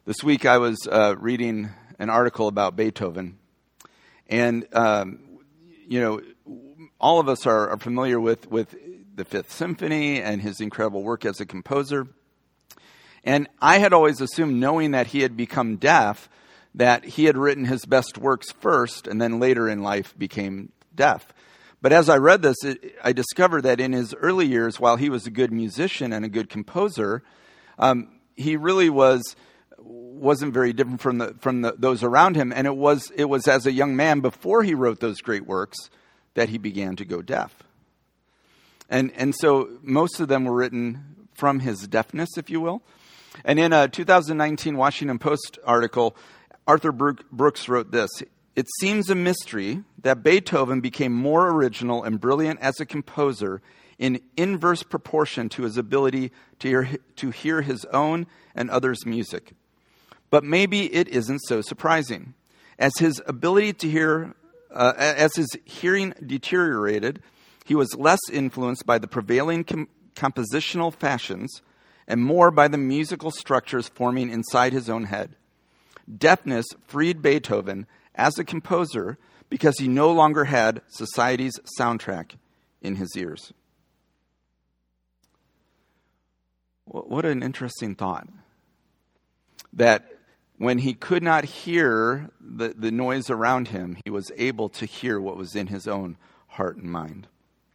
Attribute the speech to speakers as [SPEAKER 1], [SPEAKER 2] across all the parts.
[SPEAKER 1] This week I was reading an article about Beethoven, and all of us are familiar with the Fifth Symphony and his incredible work as a composer. And I had always assumed, knowing that he had become deaf, that he had written his best works first and then later in life became deaf. But as I read this, I discovered that in his early years, while he was a good musician and a good composer, he really wasn't very different from those around him. And it was as a young man, before he wrote those great works, that he began to go deaf. And so most of them were written from his deafness, if you will. And in a 2019 Washington Post article, Arthur Brooks wrote this: "It seems a mystery that Beethoven became more original and brilliant as a composer in inverse proportion to his ability to hear his own and others' music. But maybe it isn't so surprising. As his ability to hear, as his hearing deteriorated, he was less influenced by the prevailing compositional fashions and more by the musical structures forming inside his own head. Deafness freed Beethoven as a composer because he no longer had society's soundtrack in his ears." What an interesting thought. That when he could not hear the noise around him, he was able to hear what was in his own heart and mind.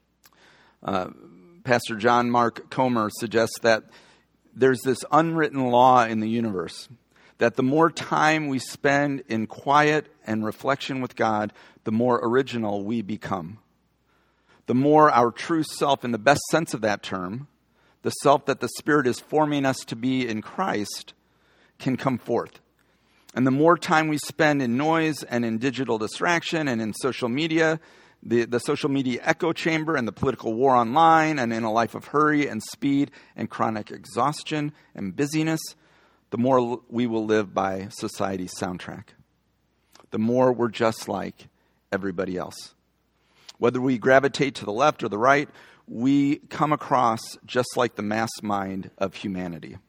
[SPEAKER 1] Pastor John Mark Comer suggests that there's this unwritten law in the universe, that the more time we spend in quiet and reflection with God, the more original we become. The more our true self, in the best sense of that term, the self that the Spirit is forming us to be in Christ, can come forth. And the more time we spend in noise and in digital distraction and in social media, the social media echo chamber and the political war online, and in a life of hurry and speed and chronic exhaustion and busyness, the more we will live by society's soundtrack. The more we're just like everybody else. Whether we gravitate to the left or the right, we come across just like the mass mind of humanity.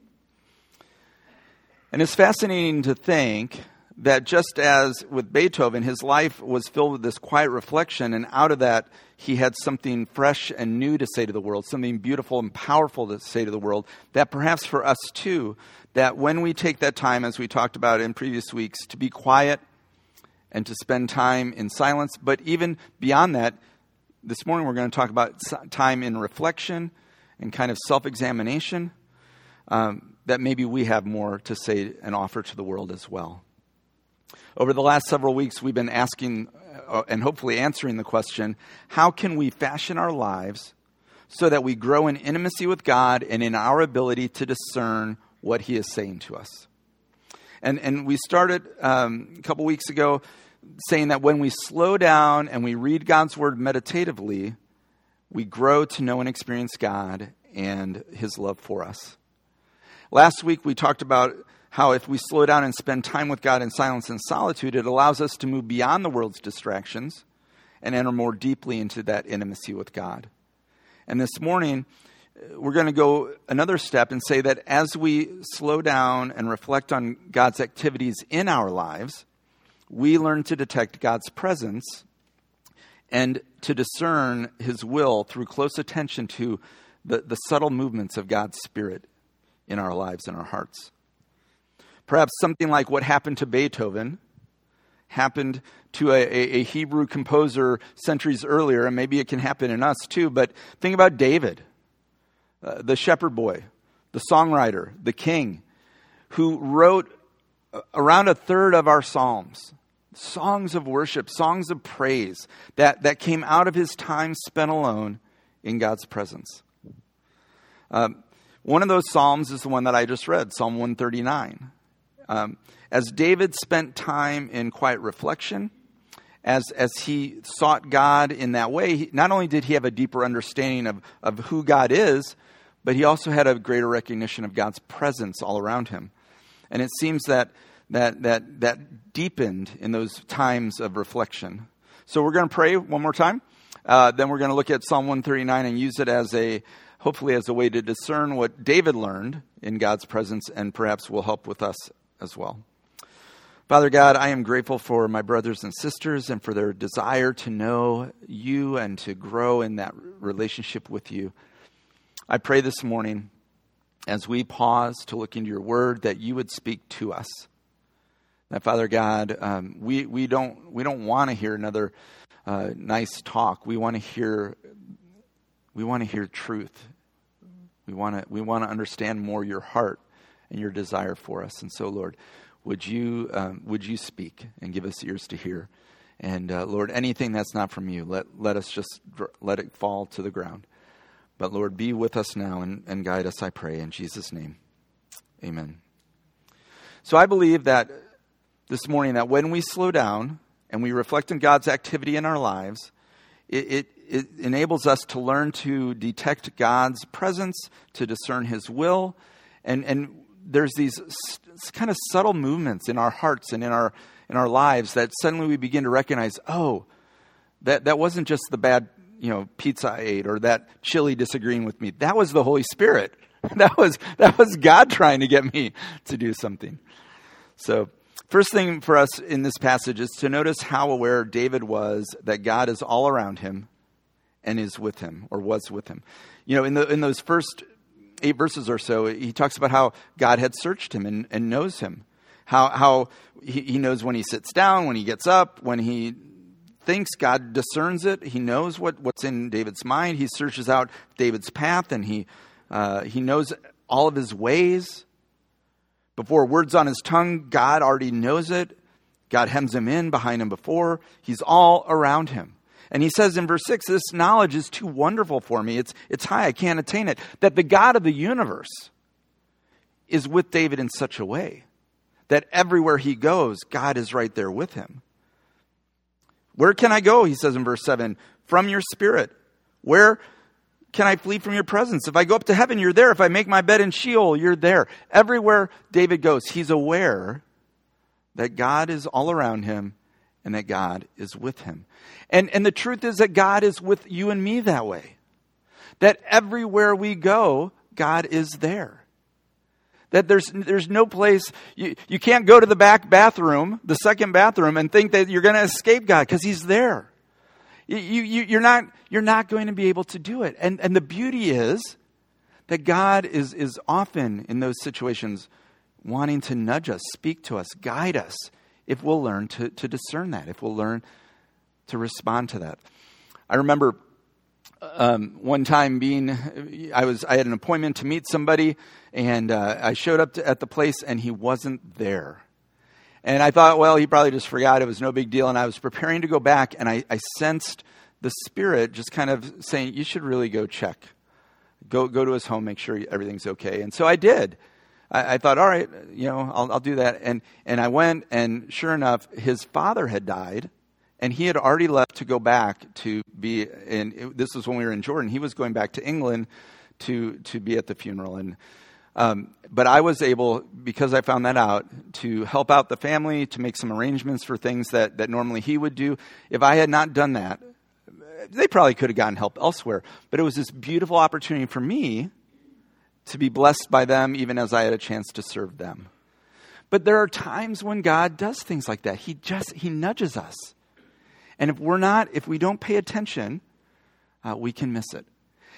[SPEAKER 1] And it's fascinating to think that just as with Beethoven, his life was filled with this quiet reflection, and out of that he had something fresh and new to say to the world, something beautiful and powerful to say to the world, that perhaps for us too, that when we take that time, as we talked about in previous weeks, to be quiet and to spend time in silence, but even beyond that, this morning we're going to talk about time in reflection and kind of self-examination, that maybe we have more to say and offer to the world as well. Over the last several weeks, we've been asking and hopefully answering the question, how can we fashion our lives so that we grow in intimacy with God and in our ability to discern what He is saying to us? And we started a couple weeks ago saying that when we slow down and we read God's Word meditatively, we grow to know and experience God and His love for us. Last week, we talked about how if we slow down and spend time with God in silence and solitude, it allows us to move beyond the world's distractions and enter more deeply into that intimacy with God. And this morning, we're going to go another step and say that as we slow down and reflect on God's activities in our lives, we learn to detect God's presence and to discern His will through close attention to the subtle movements of God's Spirit in our lives and our hearts. Perhaps something like what happened to Beethoven happened to a Hebrew composer centuries earlier, and maybe it can happen in us too, but think about David, the shepherd boy, the songwriter, the king, who wrote around a third of our psalms, songs of worship, songs of praise that came out of his time spent alone in God's presence. One of those psalms is the one that I just read, Psalm 139. As David spent time in quiet reflection, as he sought God in that way, not only did he have a deeper understanding of who God is, but he also had a greater recognition of God's presence all around him. And it seems that deepened in those times of reflection. So we're going to pray one more time. Then we're going to look at Psalm 139 and use it as a hopefully as a way to discern what David learned in God's presence and perhaps will help with us as well. Father God, I am grateful for my brothers and sisters and for their desire to know you and to grow in that relationship with you. I pray this morning, as we pause to look into your word, that you would speak to us. That, Father God, we don't want to hear another nice talk. We want to hear truth. We want to understand more your heart and your desire for us. And so, Lord, would you speak and give us ears to hear? And Lord, anything that's not from you, let us just let it fall to the ground. But Lord, be with us now and guide us, I pray, in Jesus' name. Amen. So I believe that this morning, that when we slow down and we reflect on God's activity in our lives, it enables us to learn to detect God's presence, to discern his will, and there's these kind of subtle movements in our hearts and in our lives that suddenly we begin to recognize, oh, that wasn't just the bad pizza I ate or that chili disagreeing with me. That was the Holy Spirit. That was God trying to get me to do something. So first thing for us in this passage is to notice how aware David was that God is all around him and is with him or was with him. In those first 8 verses or so, he talks about how God had searched him and knows him. How he knows when he sits down, when he gets up, when he thinks, God discerns it. He knows what's in David's mind. He searches out David's path, and he knows all of his ways. Before a word's on his tongue, God already knows it. God hems him in, behind him before. He's all around him. And he says in verse 6, this knowledge is too wonderful for me. It's high, I can't attain it. That the God of the universe is with David in such a way that everywhere he goes, God is right there with him. Where can I go, he says in verse 7, from your spirit? Where can I flee from your presence? If I go up to heaven, you're there. If I make my bed in Sheol, you're there. Everywhere David goes, he's aware that God is all around him and that God is with him. And the truth is that God is with you and me that way. That everywhere we go, God is there. That there's no place, you can't go to the back bathroom, the second bathroom, and think that you're going to escape God because he's there. You're not going to be able to do it. And the beauty is that God is often in those situations wanting to nudge us, speak to us, guide us, if we'll learn to discern that, if we'll learn to respond to that. I remember one time I had an appointment to meet somebody, and I showed up at the place, and he wasn't there. And I thought, well, he probably just forgot. It was no big deal. And I was preparing to go back, and I sensed the Spirit just kind of saying, you should really go check. Go to his home, make sure everything's okay. And so I did. I thought, all right, I'll do that. And I went, and sure enough, his father had died, and he had already left to go back to be in. This was when we were in Jordan. He was going back to England to be at the funeral. And but I was able, because I found that out, to help out the family, to make some arrangements for things that normally he would do. If I had not done that, they probably could have gotten help elsewhere. But it was this beautiful opportunity for me to be blessed by them, even as I had a chance to serve them. But there are times when God does things like that. He nudges us. And if we don't pay attention, we can miss it.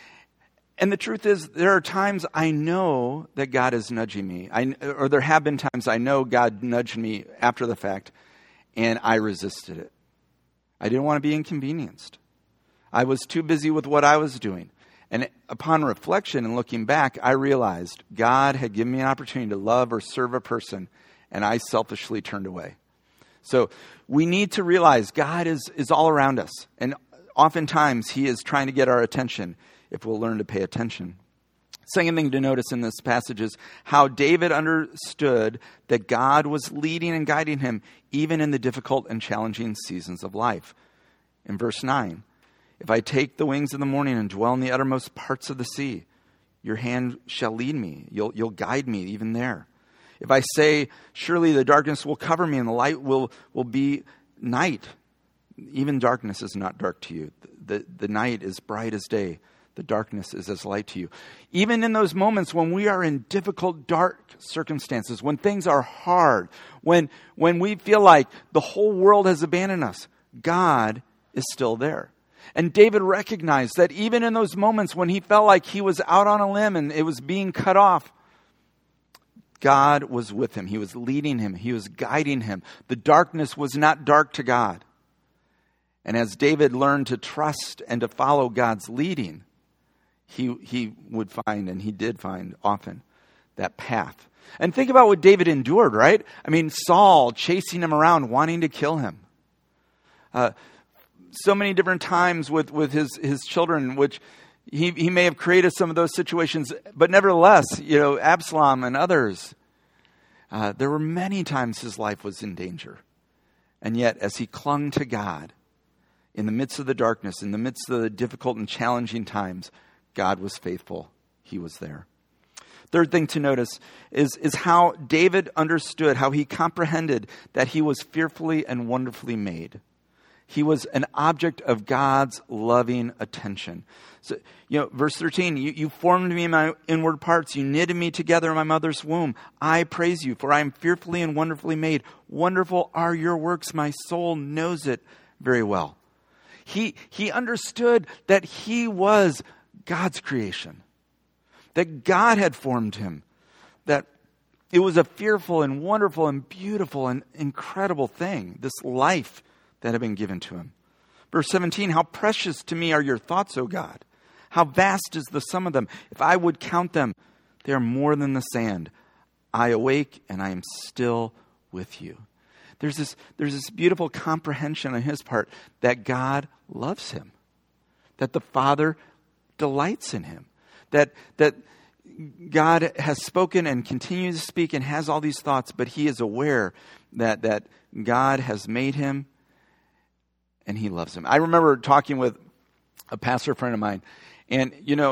[SPEAKER 1] And the truth is, there are times I know that God is nudging me. Or there have been times I know God nudged me after the fact, and I resisted it. I didn't want to be inconvenienced. I was too busy with what I was doing. And upon reflection and looking back, I realized God had given me an opportunity to love or serve a person, and I selfishly turned away. So we need to realize God is all around us. And oftentimes he is trying to get our attention if we'll learn to pay attention. Second thing to notice in this passage is how David understood that God was leading and guiding him even in the difficult and challenging seasons of life. In verse 9, if I take the wings of the morning and dwell in the uttermost parts of the sea, your hand shall lead me. You'll guide me even there. If I say, surely the darkness will cover me and the light will be night. Even darkness is not dark to you. The night is bright as day. The darkness is as light to you. Even in those moments when we are in difficult, dark circumstances, when things are hard, when we feel like the whole world has abandoned us, God is still there. And David recognized that even in those moments when he felt like he was out on a limb and it was being cut off, God was with him. He was leading him. He was guiding him. The darkness was not dark to God. And as David learned to trust and to follow God's leading, he would find, and he did find often, that path. And think about what David endured, right? I mean, Saul chasing him around, wanting to kill him. So many different times with his children, which he may have created some of those situations, but nevertheless, Absalom and others, there were many times his life was in danger. And yet, as he clung to God, in the midst of the darkness, in the midst of the difficult and challenging times, God was faithful. He was there. Third thing to notice is how David understood, how he comprehended that he was fearfully and wonderfully made. He was an object of God's loving attention. So, verse 13, you formed me in my inward parts. You knitted me together in my mother's womb. I praise you, for I am fearfully and wonderfully made. Wonderful are your works. My soul knows it very well. He understood that he was God's creation, that God had formed him, that it was a fearful and wonderful and beautiful and incredible thing, this life that had been given to him. Verse 17, how precious to me are your thoughts, O God. How vast is the sum of them. If I would count them, they are more than the sand. I awake and I am still with you. There's this beautiful comprehension on his part that God loves him, that the Father delights in him, that God has spoken and continues to speak and has all these thoughts, but he is aware that God has made him and he loves him. I remember talking with a pastor friend of mine, and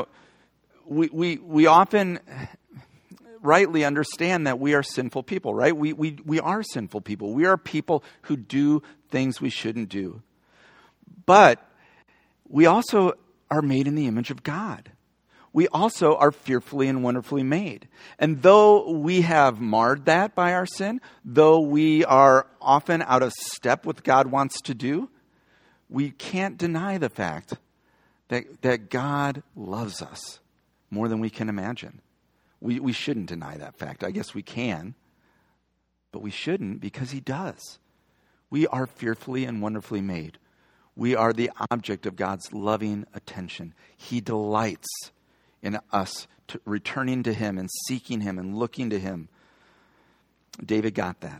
[SPEAKER 1] we often rightly understand that we are sinful people, right? We are sinful people. We are people who do things we shouldn't do. But we also are made in the image of God. We also are fearfully and wonderfully made. And though we have marred that by our sin, though we are often out of step with what God wants to do, we can't deny the fact that God loves us more than we can imagine. We shouldn't deny that fact. I guess we can, but we shouldn't, because he does. We are fearfully and wonderfully made. We are the object of God's loving attention. He delights in us returning to him and seeking him and looking to him. David got that.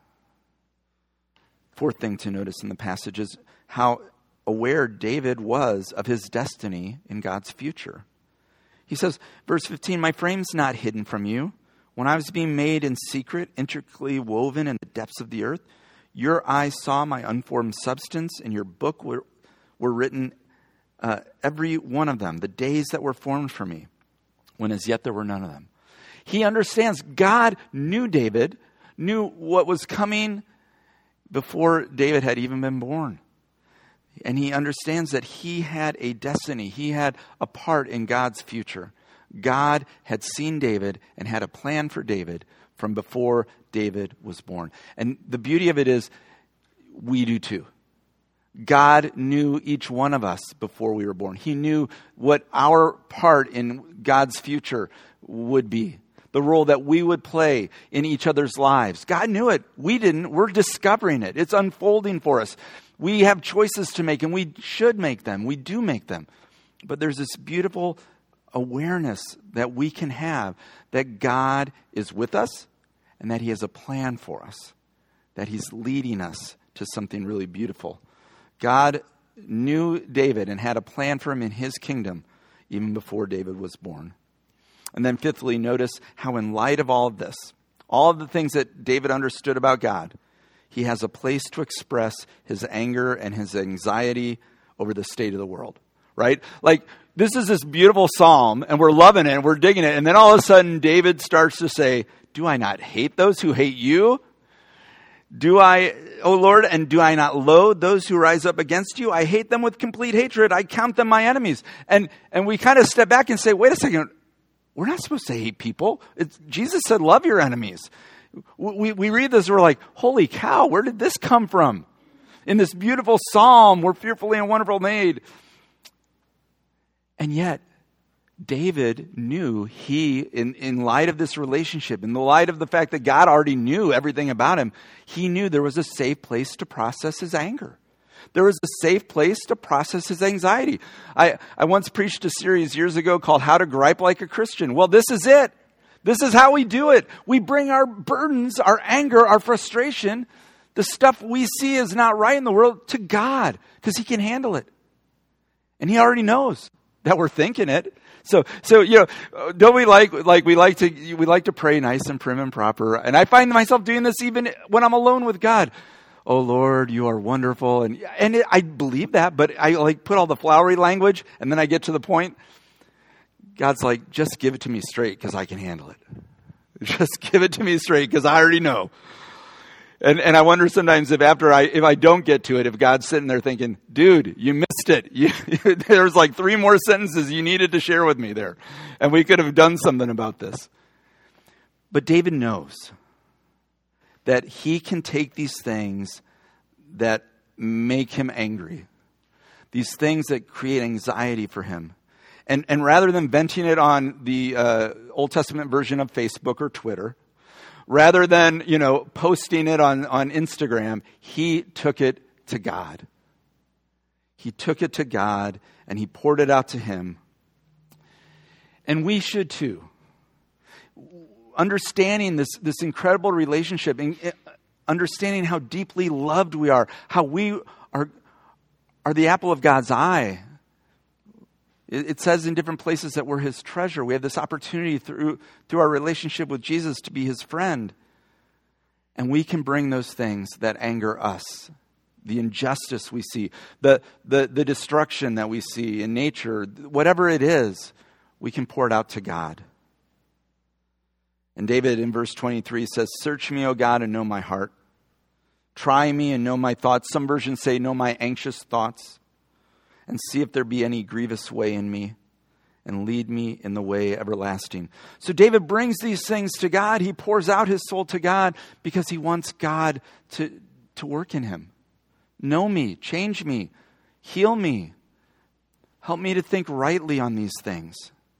[SPEAKER 1] Fourth thing to notice in the passage is how aware David was of his destiny in God's future. He says, verse 15, my frame's not hidden from you. When I was being made in secret, intricately woven in the depths of the earth, your eyes saw my unformed substance. In your book were written every one of them, the days that were formed for me, when as yet there were none of them. He understands God knew David, knew what was coming before David had even been born. And he understands that he had a destiny. He had a part in God's future. God had seen David and had a plan for David from before David was born. And the beauty of it is, we do too. God knew each one of us before we were born. He knew what our part in God's future would be, the role that we would play in each other's lives. God knew it. We didn't. We're discovering it. It's unfolding for us. We have choices to make, and we should make them. We do make them. But there's this beautiful awareness that we can have that God is with us and that he has a plan for us, that he's leading us to something really beautiful. God knew David and had a plan for him in his kingdom even before David was born. And then fifthly, notice how in light of all of this, all of the things that David understood about God, he has a place to express his anger and his anxiety over the state of the world, right? Like, this is this beautiful psalm, and we're loving it, and we're digging it, and then all of a sudden, David starts to say, do I not hate those who hate you? O Lord, and do I not loathe those who rise up against you? I hate them with complete hatred. I count them my enemies. And we kind of step back and say, wait a second, we're not supposed to hate people. Jesus said, love your enemies. We read this, we're like, holy cow, where did this come from? In this beautiful psalm, we're fearfully and wonderfully made. And yet, David knew in light of this relationship, in the light of the fact that God already knew everything about him, he knew there was a safe place to process his anger. There was a safe place to process his anxiety. I once preached a series years ago called How to Gripe Like a Christian. Well, this is it. This is how we do it. We bring our burdens, our anger, our frustration, the stuff we see is not right in the world, to God, because he can handle it. And he already knows that we're thinking it. So don't we like to pray nice and prim and proper? And I find myself doing this even when I'm alone with God. Oh Lord, you are wonderful, and I believe that, but I put all the flowery language, and then I get to the point. God's like, just give it to me straight because I can handle it. Just give it to me straight because I already know. And I wonder sometimes if I don't get to it, if God's sitting there thinking, dude, you missed it. There's like 3 more sentences you needed to share with me there. And we could have done something about this. But David knows that he can take these things that make him angry, these things that create anxiety for him. And rather than venting it on the Old Testament version of Facebook or Twitter, rather than, posting it on Instagram, he took it to God. He took it to God and he poured it out to him. And we should too. Understanding this incredible relationship, understanding how deeply loved we are, how we are the apple of God's eye. It says in different places that we're his treasure. We have this opportunity through our relationship with Jesus to be his friend. And we can bring those things that anger us, the injustice we see, the destruction that we see in nature, whatever it is, we can pour it out to God. And David in verse 23 says, search me, O God, and know my heart. Try me and know my thoughts. Some versions say, know my anxious thoughts. And see if there be any grievous way in me, and lead me in the way everlasting. So David brings these things to God. He pours out his soul to God because he wants God to work in him. Know me, change me, heal me. Help me to think rightly on these things.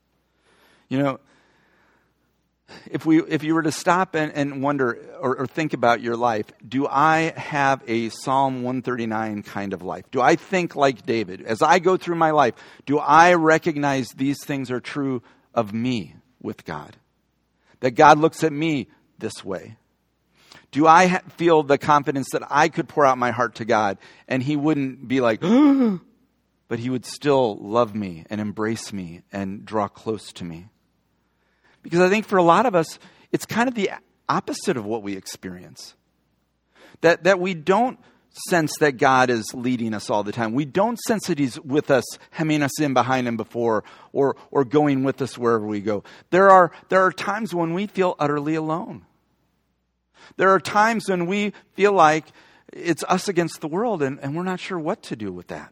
[SPEAKER 1] If you were to stop and wonder or think about your life, do I have a Psalm 139 kind of life? Do I think like David? As I go through my life, do I recognize these things are true of me with God? That God looks at me this way? Do I feel the confidence that I could pour out my heart to God and he wouldn't be like, but he would still love me and embrace me and draw close to me? Because I think for a lot of us, it's kind of the opposite of what we experience. That we don't sense that God is leading us all the time. We don't sense that he's with us, hemming us in behind him before, or going with us wherever we go. There are times when we feel utterly alone. There are times when we feel like it's us against the world, and we're not sure what to do with that.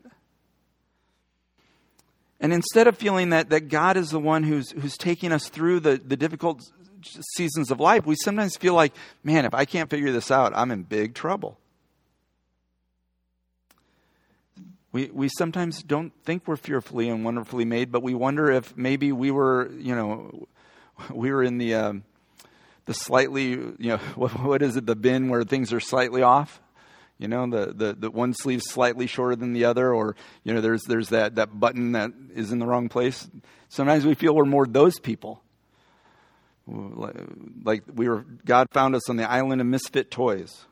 [SPEAKER 1] And instead of feeling that God is the one who's taking us through the difficult seasons of life, we sometimes feel like, man, if I can't figure this out, I'm in big trouble. We sometimes don't think we're fearfully and wonderfully made, but we wonder if maybe we were in the slightly, what is it, the bin where things are slightly off? The one sleeve's slightly shorter than the other, or, there's that button that is in the wrong place. Sometimes we feel we're more those people. Like God found us on the island of misfit toys.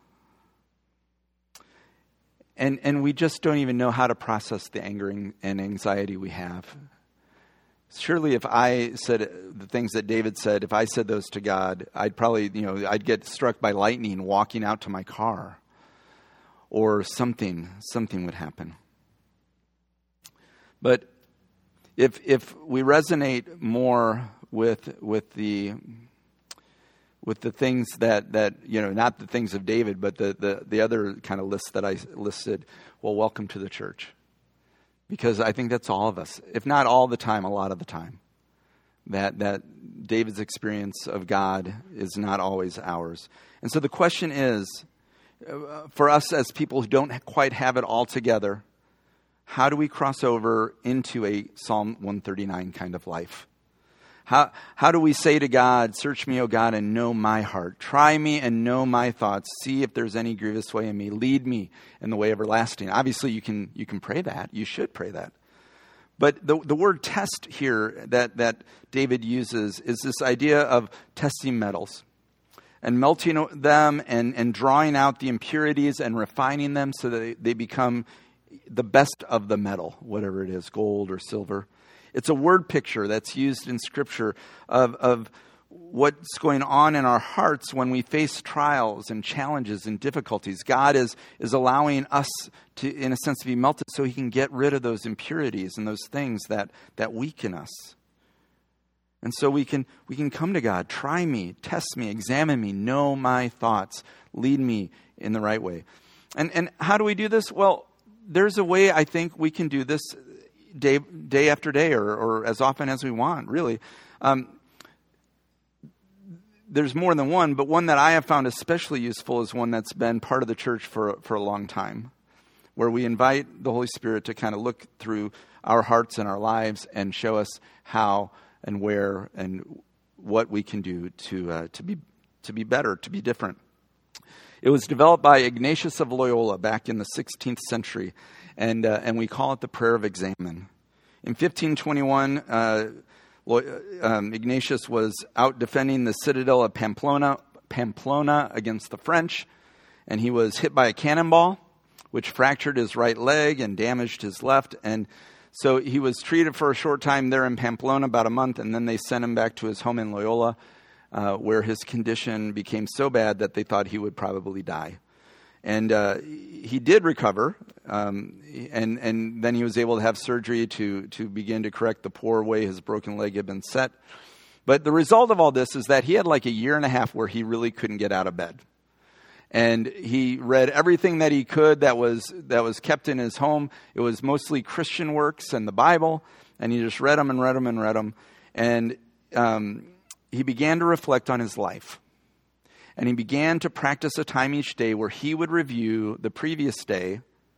[SPEAKER 1] And we just don't even know how to process the anger and anxiety we have. Surely if I said the things that David said, if I said those to God, I'd probably, I'd get struck by lightning walking out to my car. Or something would happen. But if we resonate more with the with the things that not the things of David, but the other kind of list that I listed, well, welcome to the church. Because I think that's all of us, if not all the time, a lot of the time. That David's experience of God is not always ours. And so the question is, for us as people who don't quite have it all together, how do we cross over into a Psalm 139 kind of life? How do we say to God, search me, O God, and know my heart. Try me and know my thoughts. See if there's any grievous way in me. Lead me in the way everlasting. Obviously, you can pray that. You should pray that. But the word test here that David uses is this idea of testing metals and melting them and drawing out the impurities and refining them so that they become the best of the metal, whatever it is, gold or silver. It's a word picture that's used in Scripture of what's going on in our hearts when we face trials and challenges and difficulties. God is allowing us to, in a sense, to be melted so He can get rid of those impurities and those things that weaken us. And so we can come to God, try me, test me, examine me, know my thoughts, lead me in the right way. And how do we do this? Well, there's a way I think we can do this day after day or as often as we want, really. There's more than one, but one that I have found especially useful is one that's been part of the church for a long time, where we invite the Holy Spirit to kind of look through our hearts and our lives and show us how and where and what we can do to be better, to be different. It was developed by Ignatius of Loyola back in the 16th century, and we call it the prayer of examen. In 1521, Ignatius was out defending the citadel of Pamplona against the French, and he was hit by a cannonball, which fractured his right leg and damaged his left. And so he was treated for a short time there in Pamplona, about a month, and then they sent him back to his home in Loyola, where his condition became so bad that they thought he would probably die. And he did recover, and then he was able to have surgery to begin to correct the poor way his broken leg had been set. But the result of all this is that he had like a year and a half where he really couldn't get out of bed. And he read everything that he could that was kept in his home. It was mostly Christian works and the Bible, and he just read them and read them and read them. And he began to reflect on his life. And he began to practice a time each day where he would review the previous day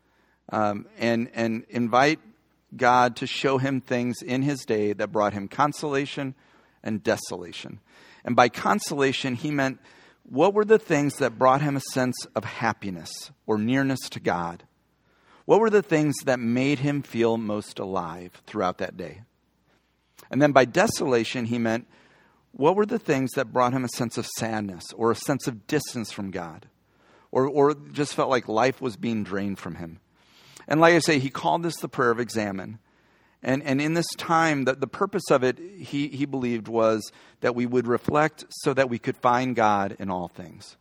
[SPEAKER 1] and invite God to show him things in his day that brought him consolation and desolation. And by consolation, he meant what were the things that brought him a sense of happiness or nearness to God? What were the things that made him feel most alive throughout that day? And then by desolation, he meant what were the things that brought him a sense of sadness or a sense of distance from God? Or just felt like life was being drained from him? And like I say, he called this the prayer of examen. And in this time, the purpose of it, he believed, was that we would reflect so that we could find God in all things.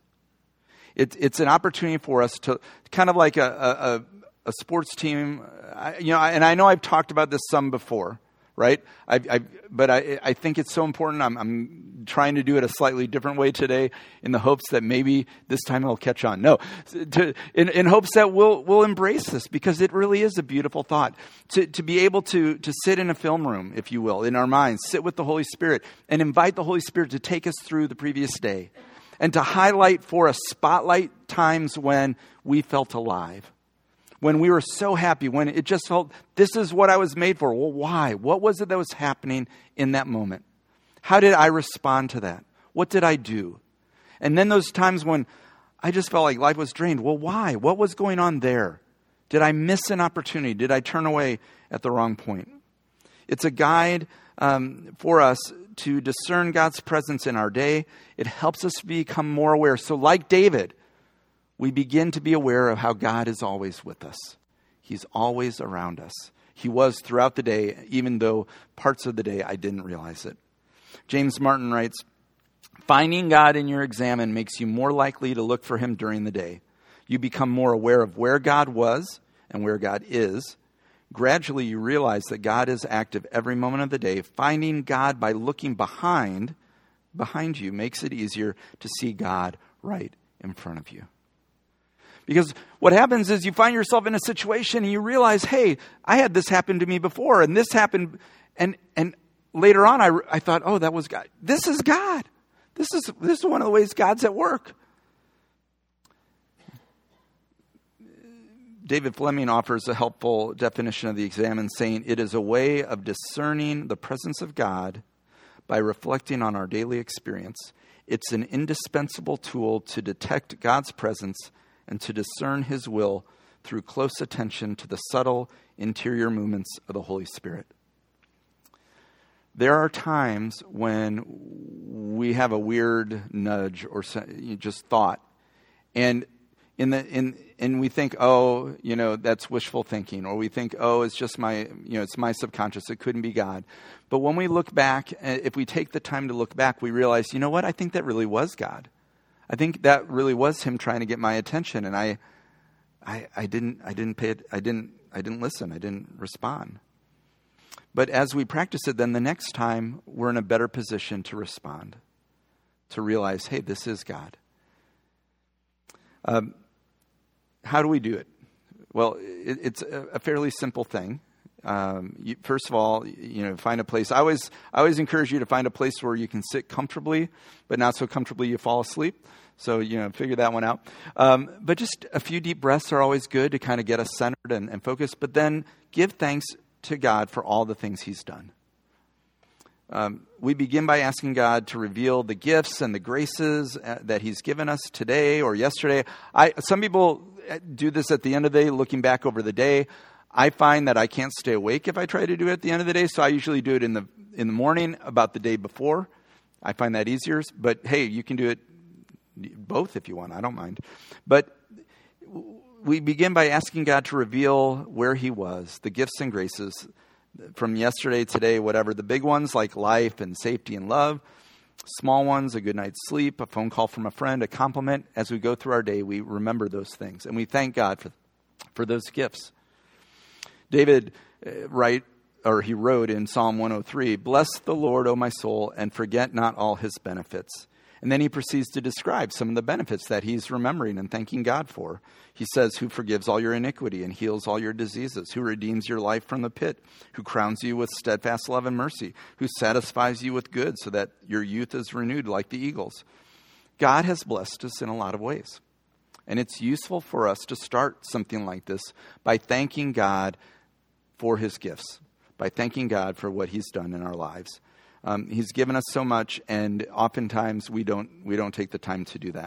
[SPEAKER 1] It's an opportunity for us to, kind of like a sports team, and I know I've talked about this some before, right? But I think it's so important. I'm trying to do it a slightly different way today in the hopes that maybe this time it'll catch on. No, in hopes that we'll embrace this, because it really is a beautiful thought. To be able to sit in a film room, if you will, in our minds, sit with the Holy Spirit and invite the Holy Spirit to take us through the previous day and to highlight for us spotlight times when we felt alive. When we were so happy, when it just felt, this is what I was made for. Well, why? What was it that was happening in that moment? How did I respond to that? What did I do? And then those times when I just felt like life was drained. Well, why? What was going on there? Did I miss an opportunity? Did I turn away at the wrong point? It's a guide for us to discern God's presence in our day. It helps us become more aware. So like David, we begin to be aware of how God is always with us. He's always around us. He was throughout the day, even though parts of the day I didn't realize it. James Martin writes, finding God in your examen makes you more likely to look for him during the day. You become more aware of where God was and where God is. Gradually, you realize that God is active every moment of the day. Finding God by looking behind behind you makes it easier to see God right in front of you. Because what happens is you find yourself in a situation and you realize, hey, I had this happen to me before, and this happened, and later on I thought, oh, that was God. This is God. This is one of the ways God's at work. David Fleming offers a helpful definition of the examine, saying, it is a way of discerning the presence of God by reflecting on our daily experience. It's an indispensable tool to detect God's presence and to discern his will through close attention to the subtle interior movements of the Holy Spirit. There are times when we have a weird nudge or just thought, and we think, oh, that's wishful thinking, or we think, oh, it's just it's my subconscious. It couldn't be God. But when we look back, if we take the time to look back, we realize, you know what? I think that really was God. I think that really was him trying to get my attention, and I didn't listen. I didn't respond. But as we practice it, then the next time we're in a better position to respond, to realize, hey, this is God. How do we do it? Well, it's a fairly simple thing. First of all, find a place. I always encourage you to find a place where you can sit comfortably, but not so comfortably you fall asleep. So, figure that one out. But just a few deep breaths are always good to kind of get us centered and focused. But then give thanks to God for all the things he's done. We begin by asking God to reveal the gifts and the graces that he's given us today or yesterday. Some people do this at the end of the day, looking back over the day. I find that I can't stay awake if I try to do it at the end of the day, so I usually do it in the morning about the day before. I find that easier, but hey, you can do it both if you want. I don't mind. But we begin by asking God to reveal where he was, the gifts and graces from yesterday, today, whatever. The big ones like life and safety and love. Small ones, a good night's sleep, a phone call from a friend, a compliment. As we go through our day, we remember those things. And we thank God for those gifts. David he wrote in Psalm 103, "Bless the Lord, O my soul, and forget not all his benefits." And then he proceeds to describe some of the benefits that he's remembering and thanking God for. He says, who forgives all your iniquity and heals all your diseases, who redeems your life from the pit, who crowns you with steadfast love and mercy, who satisfies you with good so that your youth is renewed like the eagles. God has blessed us in a lot of ways. And it's useful for us to start something like this by thanking God for his gifts, by thanking God for what he's done in our lives. He's given us so much, and oftentimes we don't take the time to do that.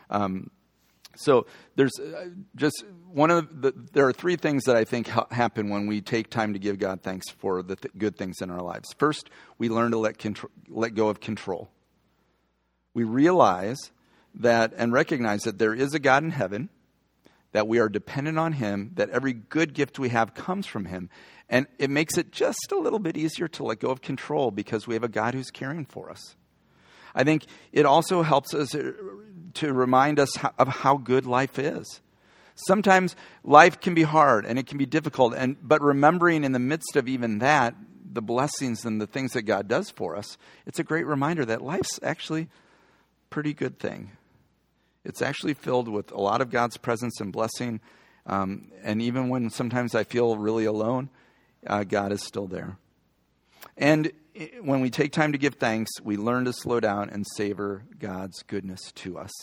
[SPEAKER 1] So there's just there are three things that I think happen when we take time to give God thanks for the good things in our lives. First, we learn to let go of control. We realize that and recognize that there is a God in heaven, that we are dependent on him, that every good gift we have comes from him. And it makes it just a little bit easier to let go of control because we have a God who's caring for us. I think it also helps us to remind us of how good life is. Sometimes life can be hard and it can be difficult, but remembering in the midst of even that, the blessings and the things that God does for us, it's a great reminder that life's actually a pretty good thing. It's actually filled with a lot of God's presence and blessing. And even when sometimes I feel really alone, God is still there. And when we take time to give thanks, we learn to slow down and savor God's goodness to us.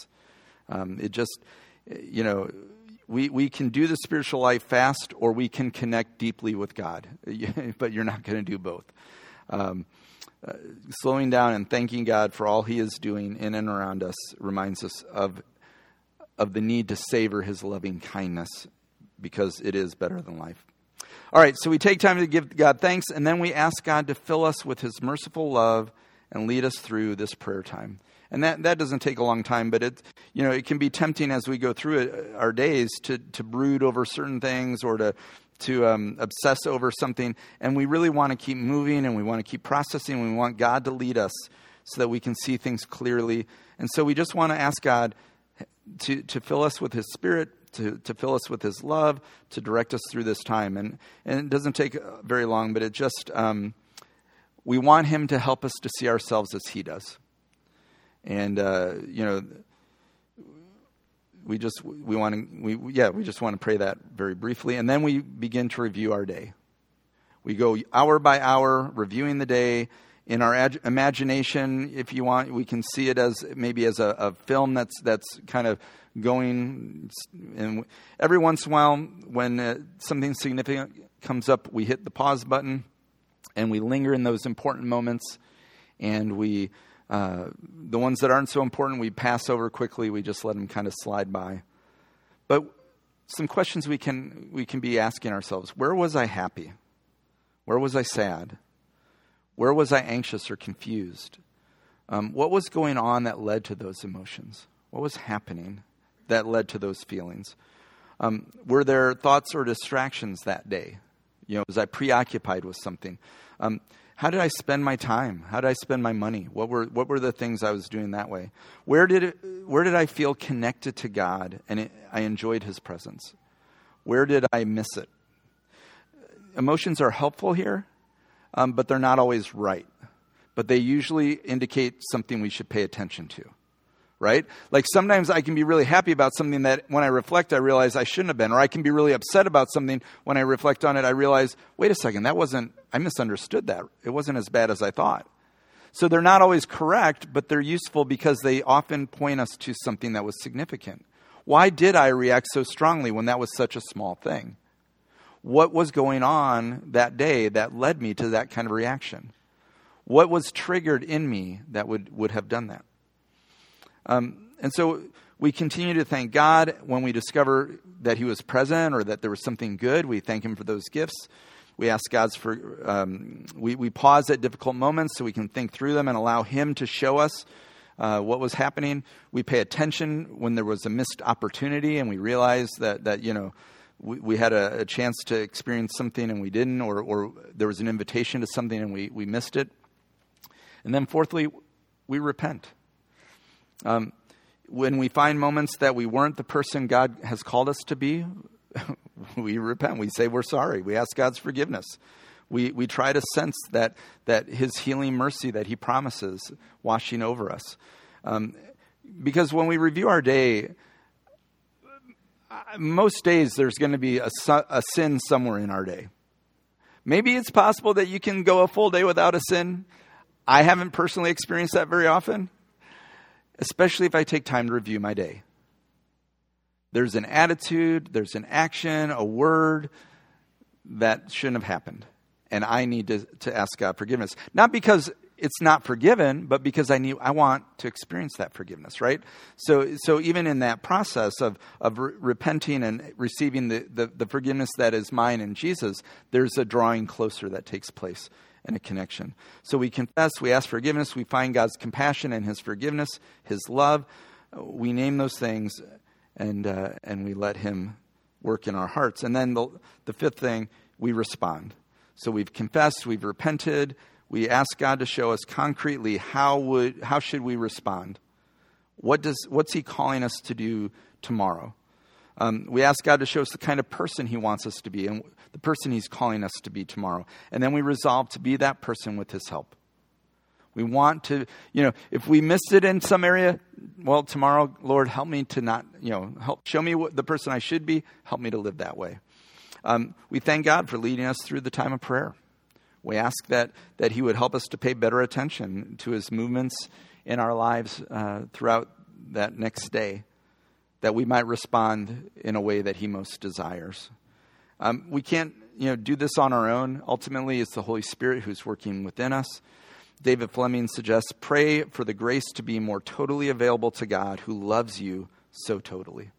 [SPEAKER 1] We can do the spiritual life fast, or we can connect deeply with God. But you're not going to do both. Slowing down and thanking God for all he is doing in and around us reminds us of the need to savor his loving kindness, because it is better than life. All right, so we take time to give God thanks, and then we ask God to fill us with his merciful love and lead us through this prayer time. And that doesn't take a long time, but it can be tempting as we go through it, our days to brood over certain things or to obsess over something. And we really want to keep moving, and we want to keep processing. We want God to lead us so that we can see things clearly. And so we just want to ask God to fill us with his Spirit, to fill us with his love, to direct us through this time. And it doesn't take very long, but it just, we want him to help us to see ourselves as he does. And, we just want to pray that very briefly. And then we begin to review our day. We go hour by hour, reviewing the day. In our imagination, if you want, we can see it as maybe as a film that's kind of going. And every once in a while, when something significant comes up, we hit the pause button, and we linger in those important moments. And we, the ones that aren't so important, we pass over quickly. We just let them kind of slide by. But some questions we can be asking ourselves: where was I happy? Where was I sad? Where was I anxious or confused? What was going on that led to those emotions? What was happening that led to those feelings? Were there thoughts or distractions that day? Was I preoccupied with something? How did I spend my time? How did I spend my money? What were the things I was doing that way? Where did I feel connected to God and I enjoyed His presence? Where did I miss it? Emotions are helpful here. But they're not always right. But they usually indicate something we should pay attention to, right? Like sometimes I can be really happy about something that when I reflect, I realize I shouldn't have been. Or I can be really upset about something. When I reflect on it, I realize, wait a second, I misunderstood that. It wasn't as bad as I thought. So they're not always correct, but they're useful because they often point us to something that was significant. Why did I react so strongly when that was such a small thing? What was going on that day that led me to that kind of reaction? What was triggered in me that would have done that? And so we continue to thank God when we discover that He was present or that there was something good. We thank Him for those gifts. We ask God we pause at difficult moments so we can think through them and allow Him to show us what was happening. We pay attention when there was a missed opportunity and we realize that we had a chance to experience something and we didn't, or there was an invitation to something and we missed it. And then fourthly, we repent. When we find moments that we weren't the person God has called us to be, we repent. We say we're sorry. We ask God's forgiveness. We try to sense that His healing mercy that He promises washing over us. Because when we review our day, most days there's going to be a sin somewhere in our day. Maybe it's possible that you can go a full day without a sin. I haven't personally experienced that very often, especially if I take time to review my day. There's an attitude, there's an action, a word that shouldn't have happened. And I need to ask God forgiveness. Not because it's not forgiven, but because I want to experience that forgiveness, right? So even in that process of repenting and receiving the forgiveness that is mine in Jesus, there's a drawing closer that takes place and a connection. So we confess, we ask forgiveness, we find God's compassion and His forgiveness, His love. We name those things and we let Him work in our hearts. And then the fifth thing, we respond. So we've confessed, we've repented. We ask God to show us concretely how should we respond? What's He calling us to do tomorrow? We ask God to show us the kind of person He wants us to be and the person He's calling us to be tomorrow. And then we resolve to be that person with His help. We want to, if we missed it in some area, well, tomorrow, Lord, help me to not, show me the person I should be. Help me to live that way. We thank God for leading us through the time of prayer. We ask that He would help us to pay better attention to His movements in our lives throughout that next day, that we might respond in a way that He most desires. We can't, do this on our own. Ultimately, it's the Holy Spirit who's working within us. David Fleming suggests, pray for the grace to be more totally available to God who loves you so totally.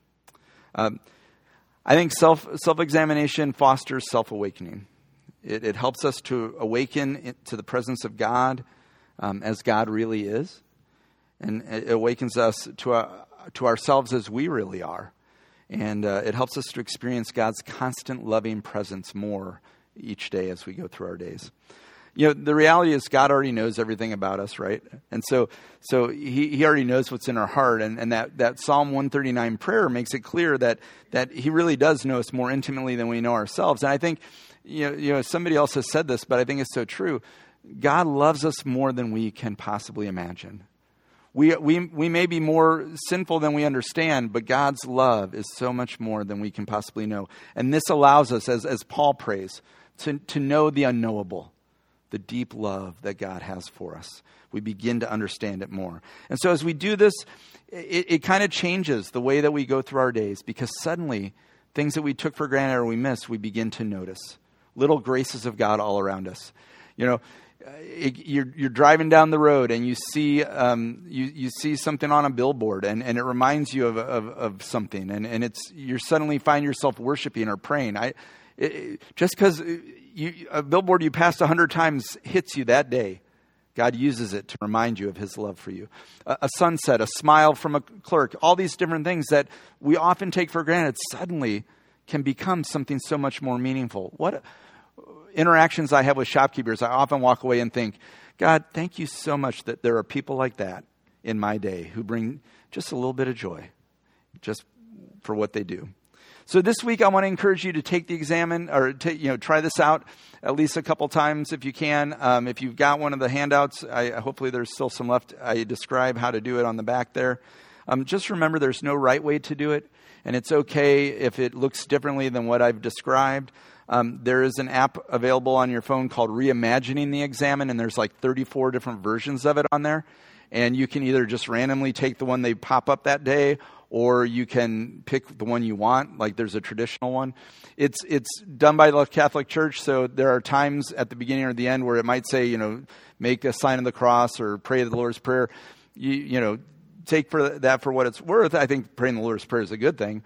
[SPEAKER 1] I think self-examination fosters self-awakening. It helps us to awaken to the presence of God as God really is. And it awakens us to ourselves as we really are. And it helps us to experience God's constant loving presence more each day as we go through our days. The reality is God already knows everything about us, right? And so he already knows what's in our heart. And that Psalm 139 prayer makes it clear that He really does know us more intimately than we know ourselves. And I think, somebody else has said this, but I think it's so true. God loves us more than we can possibly imagine. We may be more sinful than we understand, but God's love is so much more than we can possibly know. And this allows us, as Paul prays, to know the unknowable, the deep love that God has for us. We begin to understand it more. And so as we do this, it kind of changes the way that we go through our days, because suddenly things that we took for granted or we missed, we begin to notice. Little graces of God all around us. You're driving down the road and you see something on a billboard and it reminds you of something, and you suddenly find yourself worshiping or praying. Just because a billboard you passed 100 times hits you that day, God uses it to remind you of his love for you. A sunset, a smile from a clerk, all these different things that we often take for granted suddenly can become something so much more meaningful. What interactions I have with shopkeepers, I often walk away and think, God, thank you so much that there are people like that in my day who bring just a little bit of joy just for what they do. So this week I want to encourage you to take the examine, or try this out at least a couple times if you can. If you've got one of the handouts, hopefully there's still some left. I describe how to do it on the back there. Just remember there's no right way to do it, and it's okay if it looks differently than what I've described. There is an app available on your phone called Reimagining the Examine, and there's like 34 different versions of it on there. And you can either just randomly take the one they pop up that day, or you can pick the one you want, like there's a traditional one. It's done by the Catholic Church, so there are times at the beginning or the end where it might say, make a sign of the cross or pray the Lord's Prayer. Take that for what it's worth. I think praying the Lord's Prayer is a good thing.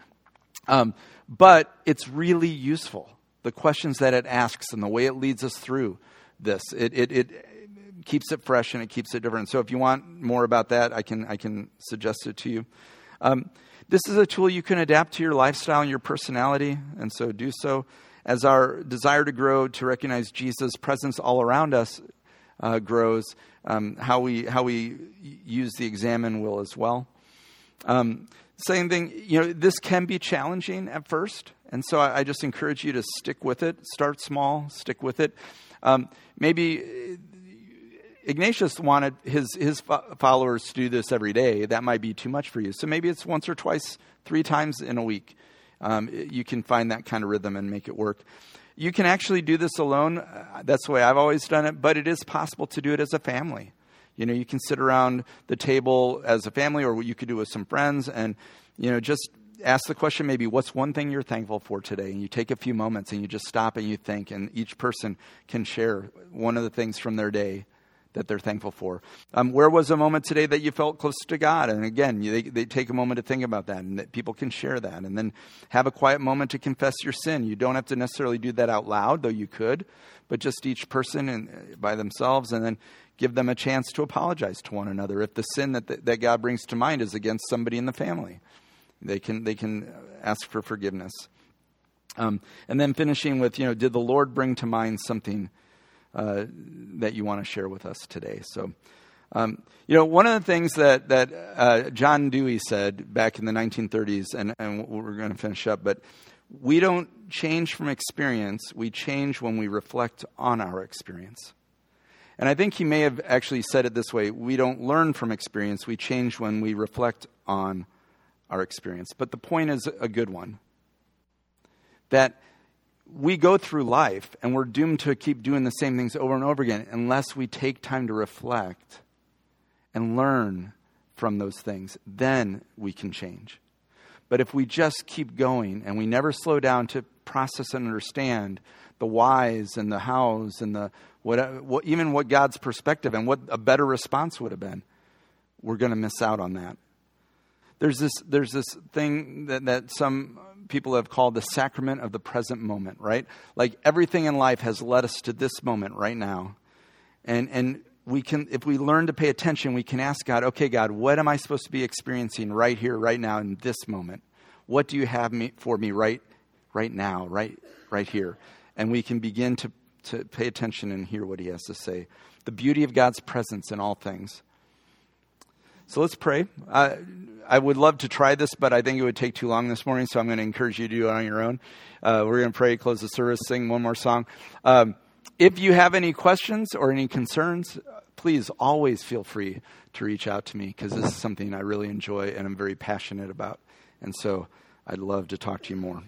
[SPEAKER 1] But it's really useful. The questions that it asks and the way it leads us through this, it keeps it fresh and it keeps it different. So if you want more about that, I can suggest it to you. This is a tool you can adapt to your lifestyle and your personality, and so do so. As our desire to grow, to recognize Jesus' presence all around us grows, how we use the examine will as well. Same thing, this can be challenging at first, and so I just encourage you to stick with it. Start small, stick with it. Maybe Ignatius wanted his followers to do this every day. That might be too much for you. So maybe it's once or twice, 3 times in a week. You can find that kind of rhythm and make it work. You can actually do this alone. That's the way I've always done it. But it is possible to do it as a family. You can sit around the table as a family, or what you could do with some friends, and just ask the question, maybe, what's one thing you're thankful for today? And you take a few moments and you just stop and you think, and each person can share one of the things from their day that they're thankful for. Where was a moment today that you felt close to God? And again, they take a moment to think about that, and that people can share that. And then have a quiet moment to confess your sin. You don't have to necessarily do that out loud, though you could, but just each person and by themselves, and then give them a chance to apologize to one another. If the sin that God brings to mind is against somebody in the family, they can ask for forgiveness. And then finishing with, did the Lord bring to mind something that you want to share with us today? So, one of the things that John Dewey said back in the 1930s, and we're going to finish up, but we don't change from experience. We change when we reflect on our experience. And I think he may have actually said it this way: we don't learn from experience. We change when we reflect on our experience. But the point is a good one. That we go through life and we're doomed to keep doing the same things over and over again unless we take time to reflect and learn from those things. Then we can change. But if we just keep going and we never slow down to process and understand the whys and the hows and the even what God's perspective and what a better response would have been, we're going to miss out on that. There's this thing that some people have called the sacrament of the present moment, right? Like everything in life has led us to this moment right now. And we can, if we learn to pay attention, we can ask God, okay, God, what am I supposed to be experiencing right here, right now, in this moment? What do you have for me right now, right here? And we can begin to pay attention and hear what he has to say. The beauty of God's presence in all things. So let's pray. I would love to try this, but I think it would take too long this morning, so I'm going to encourage you to do it on your own. We're going to pray, close the service, sing one more song. If you have any questions or any concerns, please always feel free to reach out to me, because this is something I really enjoy and I'm very passionate about. And so I'd love to talk to you more.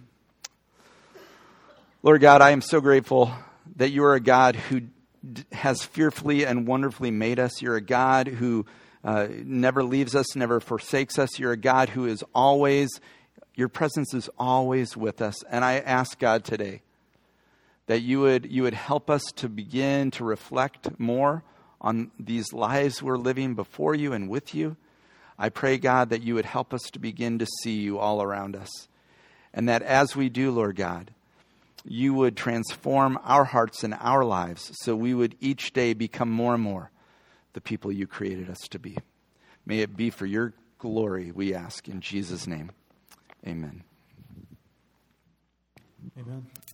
[SPEAKER 1] Lord God, I am so grateful that you are a God who has fearfully and wonderfully made us. You're a God who never leaves us, never forsakes us. You're a God who is always, your presence is always with us. And I ask God today that you would help us to begin to reflect more on these lives we're living before you and with you. I pray, God, that you would help us to begin to see you all around us. And that as we do, Lord God, you would transform our hearts and our lives so we would each day become more and more the people you created us to be. May it be for your glory, we ask in Jesus' name. Amen.
[SPEAKER 2] Amen.